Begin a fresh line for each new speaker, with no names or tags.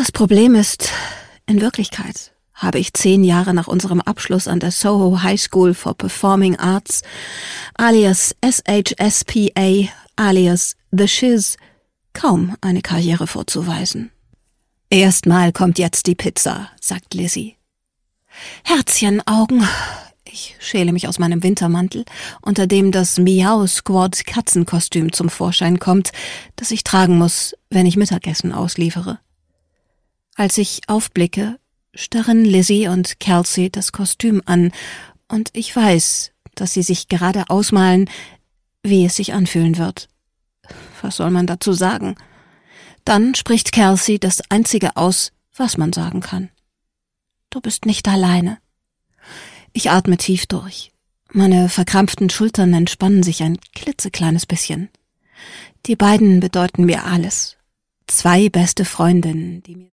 Das Problem ist, in Wirklichkeit habe ich 10 Jahre nach unserem Abschluss an der Soho High School for Performing Arts, alias SHSPA, alias The Shiz, kaum eine Karriere vorzuweisen. »Erstmal kommt jetzt die Pizza«, sagt Lizzie. Herzchenaugen. Ich schäle mich aus meinem Wintermantel, unter dem das Miau-Squad-Katzenkostüm zum Vorschein kommt, das ich tragen muss, wenn ich Mittagessen ausliefere. Als ich aufblicke, starren Lizzie und Kelsey das Kostüm an, und ich weiß, dass sie sich gerade ausmalen, wie es sich anfühlen wird. Was soll man dazu sagen? Dann spricht Kelsey das Einzige aus, was man sagen kann. Du bist nicht alleine. Ich atme tief durch. Meine verkrampften Schultern entspannen sich ein klitzekleines bisschen. Die beiden bedeuten mir alles. 2 beste Freundinnen, die mir